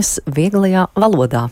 Vieglajā valodā.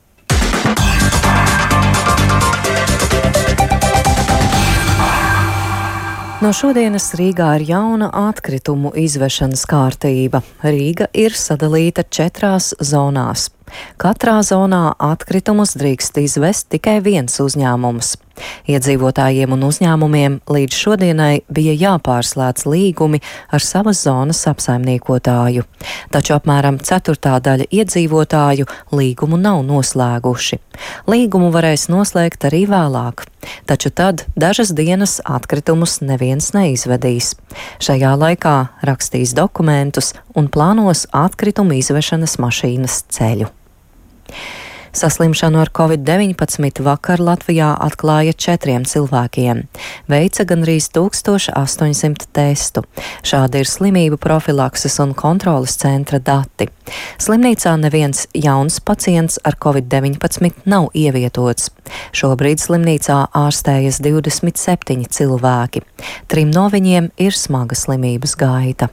No šodienas Rīgā ir jauna atkritumu izvešanas kārtība. Rīga ir sadalīta 4 zonās. Katrā zonā atkritumus drīkst izvest tikai viens uzņēmums. Iedzīvotājiem un uzņēmumiem līdz šodienai bija jāpārslēdz līgumi ar savas zonas apsaimniekotāju. Taču apmēram 1/4 daļa iedzīvotāju līgumu nav noslēguši. Līgumu varēs noslēgt arī vēlāk. Taču tad dažas dienas atkritumus neviens neizvedīs. Šajā laikā rakstīs dokumentus un plānos atkritumu izvešanas mašīnas ceļu. Saslimšanu ar Covid-19 vakar Latvijā atklāja 4 cilvēkiem. Veica gandrīz 1800 testu. Šādi ir slimību profilakses un kontroles centra dati. Slimnīcā neviens jauns pacients ar Covid-19 nav ievietots. Šobrīd slimnīcā ārstējas 27 cilvēki. 3 no viņiem ir smaga slimības gaita.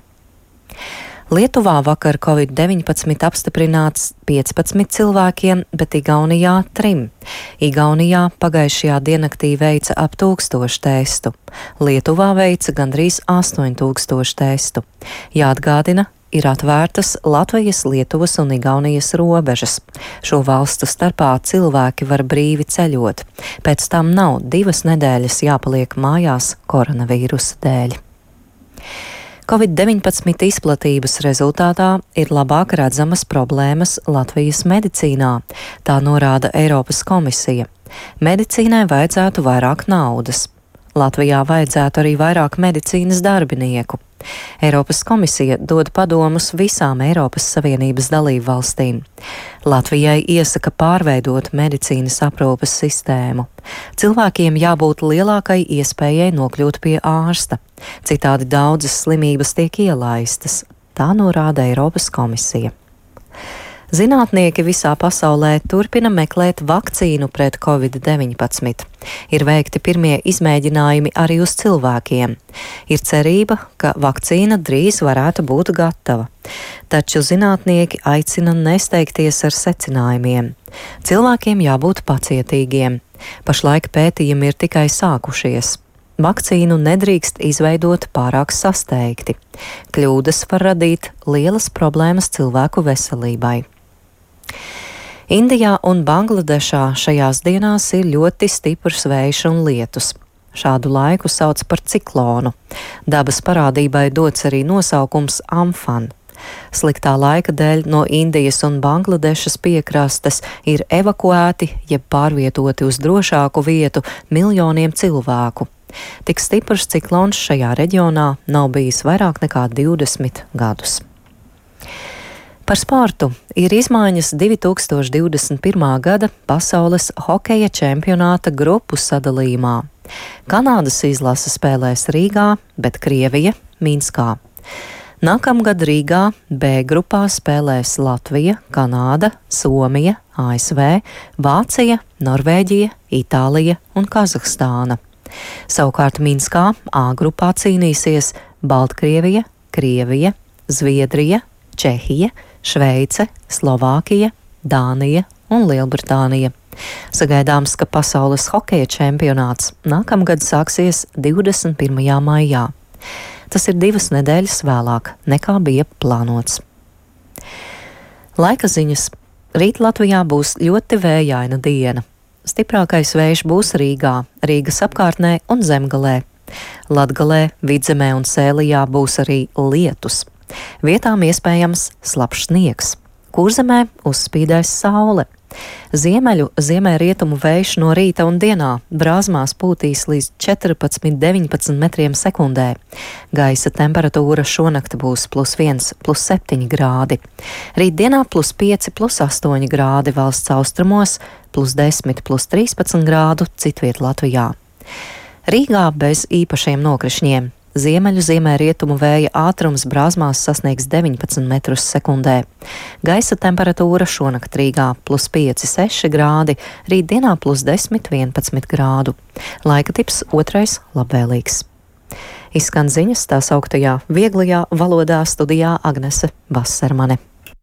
Lietuvā vakar Covid-19 apstiprināts 15 cilvēkiem, bet Igaunijā 3. Igaunijā pagājušajā diennaktī veica ap 1000 testu. Lietuvā veica gandrīz 8000 testu. Jāatgādina, ir atvērtas Latvijas, Lietuvas un Igaunijas robežas. Šo valstu starpā cilvēki var brīvi ceļot. Pēc tam nav 2 nedēļas jāpaliek mājās koronavīrusa dēļ. Covid-19 izplatības rezultātā ir labāk redzamas problēmas Latvijas medicīnā, tā norāda Eiropas komisija. Medicīnai vajadzētu vairāk naudas. Latvijā vajadzētu arī vairāk medicīnas darbinieku. Eiropas komisija dod padomus visām Eiropas Savienības dalību valstīm. Latvijai iesaka pārveidot medicīnas aprūpes sistēmu. Cilvēkiem jābūt lielākai iespējai nokļūt pie ārsta. Citādi daudzas slimības tiek ielaistas. Tā norāda Eiropas komisija. Zinātnieki visā pasaulē turpina meklēt vakcīnu pret Covid-19. Ir veikti pirmie izmēģinājumi arī uz cilvēkiem. Ir cerība, ka vakcīna drīz varētu būt gatava. Taču zinātnieki aicina nesteigties ar secinājumiem. Cilvēkiem jābūt pacietīgiem. Pašlaik pētījumi ir tikai sākušies. Vakcīnu nedrīkst izveidot pārāk sasteigti. Kļūdas var radīt lielas problēmas cilvēku veselībai. Indijā un Bangladešā šajās dienās ir ļoti stiprs vējš un lietus. Šādu laiku sauc par ciklonu. Dabas parādībai dots arī nosaukums Amphan. Sliktā laika dēļ no Indijas un Bangladešas piekrastes ir evakuēti jeb pārvietoti uz drošāku vietu miljoniem cilvēku. Tik stiprs ciklons šajā reģionā nav bijis vairāk nekā 20 gadus. Par sportu ir izmaiņas 2021. gada pasaules hokeja čempionāta grupu sadalījumā. Kanādas izlase spēlēs Rīgā, bet Krievija Minskā. Nākamgad Rīgā B grupā spēlēs Latvija, Kanāda, Somija, ASV, Vācija, Norvēģija, Itālija un Kazahstāna. Savukārt Minskā A grupā cīnīsies Baltkrievija, Krievija, Zviedrija, Čehija, Šveice, Slovākija, Dānija un Lielbritānija. Sagaidāms, ka pasaules hokeja čempionāts nākamgad sāksies 21. maijā. Tas ir 2 nedēļas vēlāk nekā bija plānots. Laika ziņas. Rīt Latvijā būs ļoti vējaina diena. Stiprākais vējš būs Rīgā, Rīgas apkārtnē un Zemgalē. Latgalē, Vidzemē un Sēlijā būs arī lietus. Vietām iespējams slapjš sniegs. Kurzemē uzspīdēs saule. Ziemeļrietumu vējš no rīta un dienā brāzmās pūtīs līdz 14–19 metriem sekundē. Gaisa temperatūra šonakt būs +1, +7 grādi. Rītdienā +5, +8 grādi valsts austrumos, +10, +13 grādu citviet Latvijā. Rīgā bez īpašiem nokrišņiem. Ziemeļrietumu vēja ātrums brāzmās sasniegs 19 metrus sekundē. Gaisa temperatūra šonakt Rīgā +5, 6 grādi, rītdienā +10, 11 grādu. Laika tips 2. labvēlīgs. Izskan ziņas tā sauktajā vieglajā valodā studijā Agnese Vasarmane.